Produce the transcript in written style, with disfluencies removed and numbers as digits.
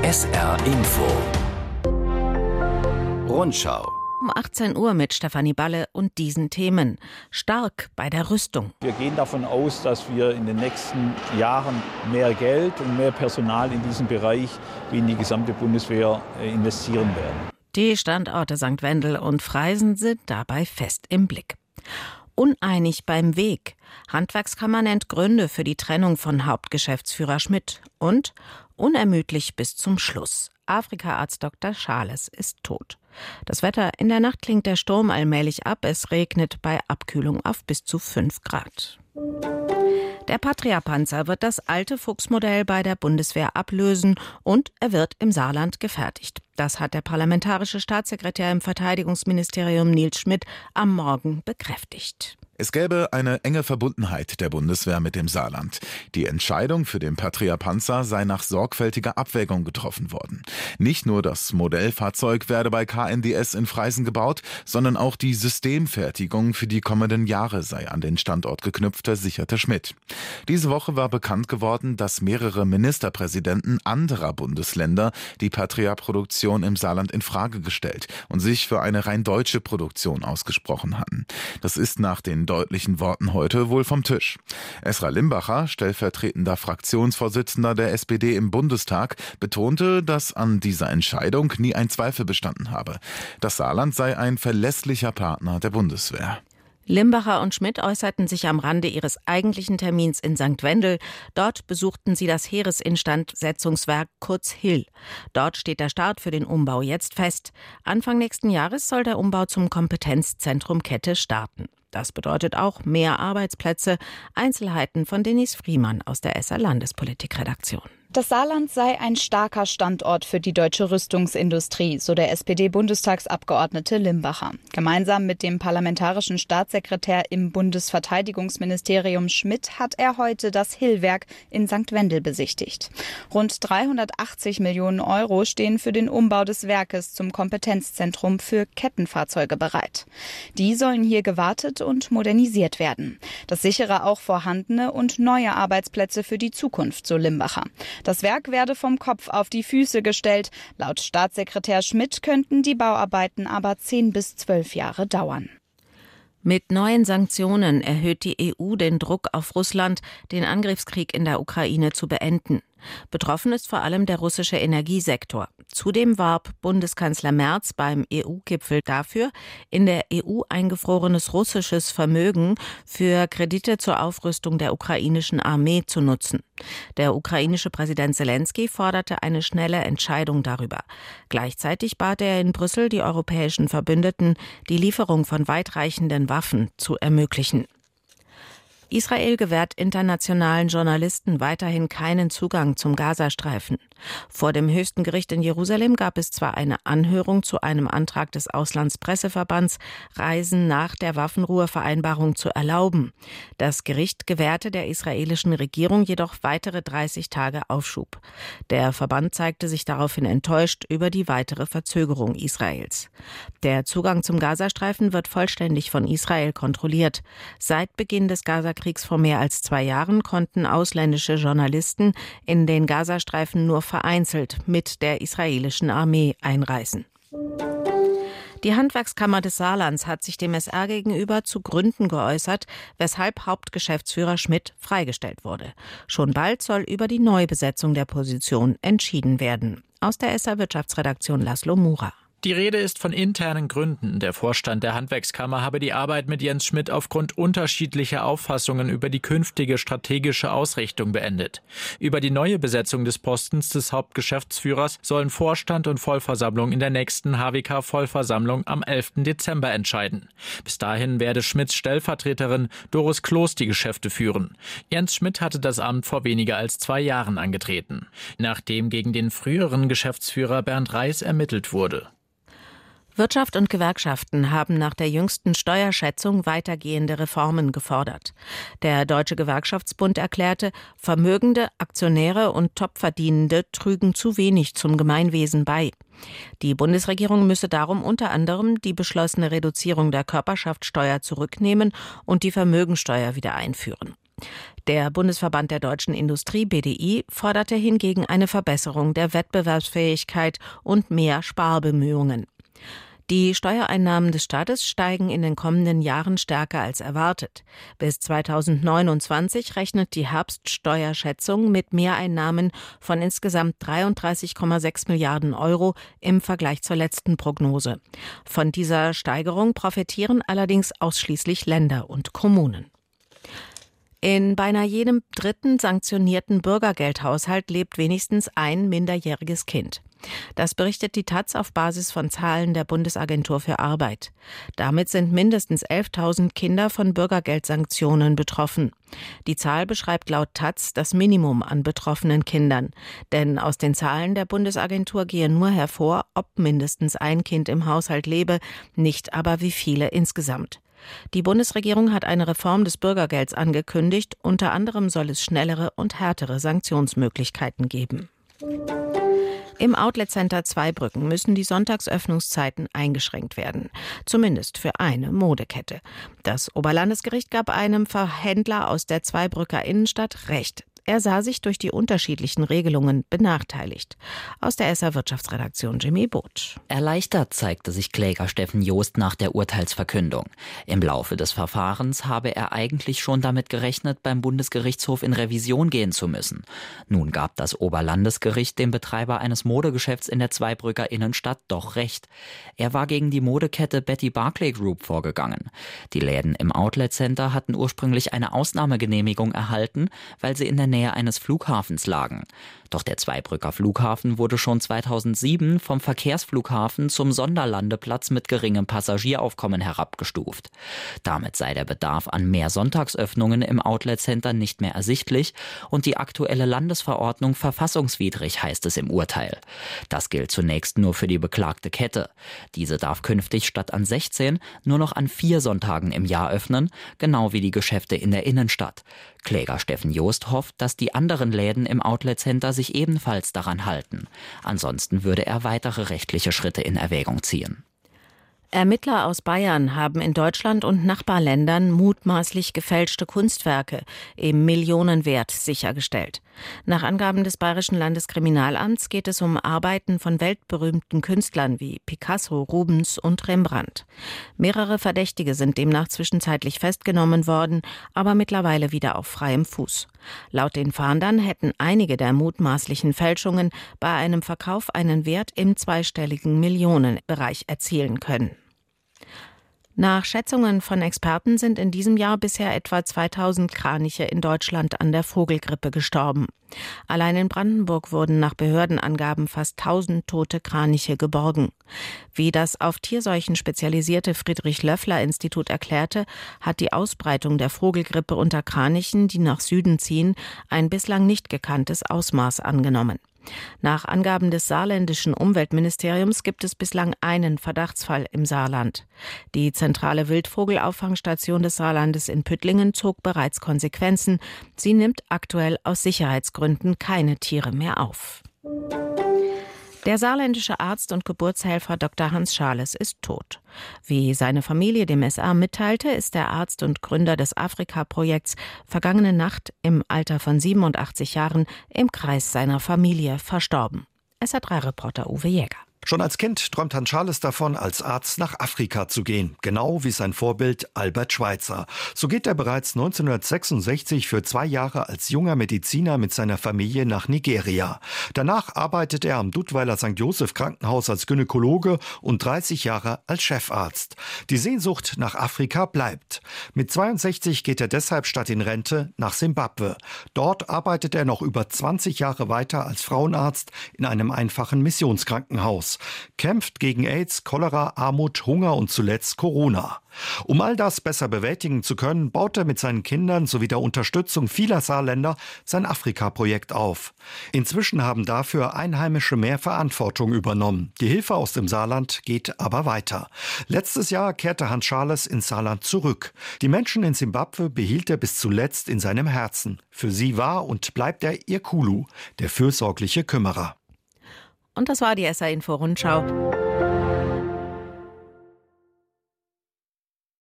SR Info Rundschau Um 18 Uhr mit Stefanie Balle und diesen Themen. Stark bei der Rüstung. Wir gehen davon aus, dass wir in den nächsten Jahren mehr Geld und mehr Personal in diesem Bereich wie in die gesamte Bundeswehr investieren werden. Die Standorte St. Wendel und Freisen sind dabei fest im Blick. Uneinig beim Weg. Handwerkskammer nennt Gründe für die Trennung von Hauptgeschäftsführer Schmidt. Und unermüdlich bis zum Schluss. Afrika-Arzt Dr. Schales ist tot. Das Wetter: in der Nacht klingt der Sturm allmählich ab. Es regnet bei Abkühlung auf bis zu 5 Grad. Der Patria-Panzer wird das alte Fuchs-Modell bei der Bundeswehr ablösen und er wird im Saarland gefertigt. Das hat der parlamentarische Staatssekretär im Verteidigungsministerium Nils Schmidt am Morgen bekräftigt. Es gäbe eine enge Verbundenheit der Bundeswehr mit dem Saarland. Die Entscheidung für den Patria-Panzer sei nach sorgfältiger Abwägung getroffen worden. Nicht nur das Modellfahrzeug werde bei KNDS in Freisen gebaut, sondern auch die Systemfertigung für die kommenden Jahre sei an den Standort geknüpft, versicherte Schmidt. Diese Woche war bekannt geworden, dass mehrere Ministerpräsidenten anderer Bundesländer die Patria-Produktion im Saarland in Frage gestellt und sich für eine rein deutsche Produktion ausgesprochen hatten. Das ist nach den deutlichen Worten heute wohl vom Tisch. Esra Limbacher, stellvertretender Fraktionsvorsitzender der SPD im Bundestag, betonte, dass an dieser Entscheidung nie ein Zweifel bestanden habe. Das Saarland sei ein verlässlicher Partner der Bundeswehr. Limbacher und Schmidt äußerten sich am Rande ihres eigentlichen Termins in St. Wendel. Dort besuchten sie das Heeresinstandsetzungswerk kurz HIL. Dort steht der Start für den Umbau jetzt fest. Anfang nächsten Jahres soll der Umbau zum Kompetenzzentrum Kette starten. Das bedeutet auch mehr Arbeitsplätze. Einzelheiten von Denise Friemann aus der SR Landespolitikredaktion. Das Saarland sei ein starker Standort für die deutsche Rüstungsindustrie, so der SPD-Bundestagsabgeordnete Limbacher. Gemeinsam mit dem parlamentarischen Staatssekretär im Bundesverteidigungsministerium Schmidt hat er heute das HIL-Werk in St. Wendel besichtigt. Rund 380 Millionen Euro stehen für den Umbau des Werkes zum Kompetenzzentrum für Kettenfahrzeuge bereit. Die sollen hier gewartet und modernisiert werden. Das sichere auch vorhandene und neue Arbeitsplätze für die Zukunft, so Limbacher. Das Werk werde vom Kopf auf die Füße gestellt. Laut Staatssekretär Schmidt könnten die Bauarbeiten aber 10 bis 12 Jahre dauern. Mit neuen Sanktionen erhöht die EU den Druck auf Russland, den Angriffskrieg in der Ukraine zu beenden. Betroffen ist vor allem der russische Energiesektor. Zudem warb Bundeskanzler Merz beim EU-Gipfel dafür, in der EU eingefrorenes russisches Vermögen für Kredite zur Aufrüstung der ukrainischen Armee zu nutzen. Der ukrainische Präsident Selenskyj forderte eine schnelle Entscheidung darüber. Gleichzeitig bat er in Brüssel die europäischen Verbündeten, die Lieferung von weitreichenden Waffen zu ermöglichen. Israel gewährt internationalen Journalisten weiterhin keinen Zugang zum Gazastreifen. Vor dem höchsten Gericht in Jerusalem gab es zwar eine Anhörung zu einem Antrag des Auslandspresseverbands, Reisen nach der Waffenruhevereinbarung zu erlauben. Das Gericht gewährte der israelischen Regierung jedoch weitere 30 Tage Aufschub. Der Verband zeigte sich daraufhin enttäuscht über die weitere Verzögerung Israels. Der Zugang zum Gazastreifen wird vollständig von Israel kontrolliert. Seit Beginn des Gazakriegs vor mehr als 2 Jahren konnten ausländische Journalisten in den Gazastreifen nur vereinzelt mit der israelischen Armee einreisen. Die Handwerkskammer des Saarlands hat sich dem SR gegenüber zu Gründen geäußert, weshalb Hauptgeschäftsführer Schmidt freigestellt wurde. Schon bald soll über die Neubesetzung der Position entschieden werden. Aus der SR Wirtschaftsredaktion Laszlo Mura. Die Rede ist von internen Gründen. Der Vorstand der Handwerkskammer habe die Arbeit mit Jens Schmidt aufgrund unterschiedlicher Auffassungen über die künftige strategische Ausrichtung beendet. Über die neue Besetzung des Postens des Hauptgeschäftsführers sollen Vorstand und Vollversammlung in der nächsten HWK-Vollversammlung am 11. Dezember entscheiden. Bis dahin werde Schmidts Stellvertreterin Doris Kloß die Geschäfte führen. Jens Schmidt hatte das Amt vor weniger als 2 Jahren angetreten, nachdem gegen den früheren Geschäftsführer Bernd Reis ermittelt wurde. Wirtschaft und Gewerkschaften haben nach der jüngsten Steuerschätzung weitergehende Reformen gefordert. Der Deutsche Gewerkschaftsbund erklärte, vermögende Aktionäre und Topverdienende trügen zu wenig zum Gemeinwesen bei. Die Bundesregierung müsse darum unter anderem die beschlossene Reduzierung der Körperschaftssteuer zurücknehmen und die Vermögensteuer wieder einführen. Der Bundesverband der deutschen Industrie BDI forderte hingegen eine Verbesserung der Wettbewerbsfähigkeit und mehr Sparbemühungen. Die Steuereinnahmen des Staates steigen in den kommenden Jahren stärker als erwartet. Bis 2029 rechnet die Herbststeuerschätzung mit Mehreinnahmen von insgesamt 33,6 Milliarden Euro im Vergleich zur letzten Prognose. Von dieser Steigerung profitieren allerdings ausschließlich Länder und Kommunen. In beinahe jedem dritten sanktionierten Bürgergeldhaushalt lebt wenigstens ein minderjähriges Kind. Das berichtet die taz auf Basis von Zahlen der Bundesagentur für Arbeit. Damit sind mindestens 11.000 Kinder von Bürgergeldsanktionen betroffen. Die Zahl beschreibt laut taz das Minimum an betroffenen Kindern. Denn aus den Zahlen der Bundesagentur gehe nur hervor, ob mindestens ein Kind im Haushalt lebe, nicht aber wie viele insgesamt. Die Bundesregierung hat eine Reform des Bürgergelds angekündigt. Unter anderem soll es schnellere und härtere Sanktionsmöglichkeiten geben. Im Outlet-Center Zweibrücken müssen die Sonntagsöffnungszeiten eingeschränkt werden. Zumindest für eine Modekette. Das Oberlandesgericht gab einem Händler aus der Zweibrücker Innenstadt Recht. Er sah sich durch die unterschiedlichen Regelungen benachteiligt. Aus der SR Wirtschaftsredaktion Jimmy Both. Erleichtert zeigte sich Kläger Steffen Joost nach der Urteilsverkündung. Im Laufe des Verfahrens habe er eigentlich schon damit gerechnet, beim Bundesgerichtshof in Revision gehen zu müssen. Nun gab das Oberlandesgericht dem Betreiber eines Modegeschäfts in der Zweibrücker Innenstadt doch recht. Er war gegen die Modekette Betty Barclay Group vorgegangen. Die Läden im Outlet Center hatten ursprünglich eine Ausnahmegenehmigung erhalten, weil sie in der Nähe eines Flughafens lagen. Doch der Zweibrücker Flughafen wurde schon 2007 vom Verkehrsflughafen zum Sonderlandeplatz mit geringem Passagieraufkommen herabgestuft. Damit sei der Bedarf an mehr Sonntagsöffnungen im Outlet Center nicht mehr ersichtlich und die aktuelle Landesverordnung verfassungswidrig, heißt es im Urteil. Das gilt zunächst nur für die beklagte Kette. Diese darf künftig statt an 16 nur noch an 4 Sonntagen im Jahr öffnen, genau wie die Geschäfte in der Innenstadt. Kläger Steffen Joost hofft, dass die anderen Läden im Outlet Center sich ebenfalls daran halten. Ansonsten würde er weitere rechtliche Schritte in Erwägung ziehen. Ermittler aus Bayern haben in Deutschland und Nachbarländern mutmaßlich gefälschte Kunstwerke im Millionenwert sichergestellt. Nach Angaben des Bayerischen Landeskriminalamts geht es um Arbeiten von weltberühmten Künstlern wie Picasso, Rubens und Rembrandt. Mehrere Verdächtige sind demnach zwischenzeitlich festgenommen worden, aber mittlerweile wieder auf freiem Fuß. Laut den Fahndern hätten einige der mutmaßlichen Fälschungen bei einem Verkauf einen Wert im zweistelligen Millionenbereich erzielen können. Nach Schätzungen von Experten sind in diesem Jahr bisher etwa 2000 Kraniche in Deutschland an der Vogelgrippe gestorben. Allein in Brandenburg wurden nach Behördenangaben fast 1000 tote Kraniche geborgen. Wie das auf Tierseuchen spezialisierte Friedrich-Löffler-Institut erklärte, hat die Ausbreitung der Vogelgrippe unter Kranichen, die nach Süden ziehen, ein bislang nicht gekanntes Ausmaß angenommen. Nach Angaben des saarländischen Umweltministeriums gibt es bislang einen Verdachtsfall im Saarland. Die zentrale Wildvogelauffangstation des Saarlandes in Püttlingen zog bereits Konsequenzen. Sie nimmt aktuell aus Sicherheitsgründen keine Tiere mehr auf. Der saarländische Arzt und Geburtshelfer Dr. Hans Schales ist tot. Wie seine Familie dem SR mitteilte, ist der Arzt und Gründer des Afrika-Projekts vergangene Nacht im Alter von 87 Jahren im Kreis seiner Familie verstorben. SR3-Reporter Uwe Jäger. Schon als Kind träumt Hans Schales davon, als Arzt nach Afrika zu gehen. Genau wie sein Vorbild Albert Schweitzer. So geht er bereits 1966 für 2 Jahre als junger Mediziner mit seiner Familie nach Nigeria. Danach arbeitet er am Duttweiler St. Joseph Krankenhaus als Gynäkologe und 30 Jahre als Chefarzt. Die Sehnsucht nach Afrika bleibt. Mit 62 geht er deshalb statt in Rente nach Simbabwe. Dort arbeitet er noch über 20 Jahre weiter als Frauenarzt in einem einfachen Missionskrankenhaus. Kämpft gegen AIDS, Cholera, Armut, Hunger und zuletzt Corona. Um all das besser bewältigen zu können, baut er mit seinen Kindern sowie der Unterstützung vieler Saarländer sein Afrika-Projekt auf. Inzwischen haben dafür Einheimische mehr Verantwortung übernommen. Die Hilfe aus dem Saarland geht aber weiter. Letztes Jahr kehrte Hans Schales ins Saarland zurück. Die Menschen in Simbabwe behielt er bis zuletzt in seinem Herzen. Für sie war und bleibt er ihr Kulu, der fürsorgliche Kümmerer. Und das war die SR-Info-Rundschau.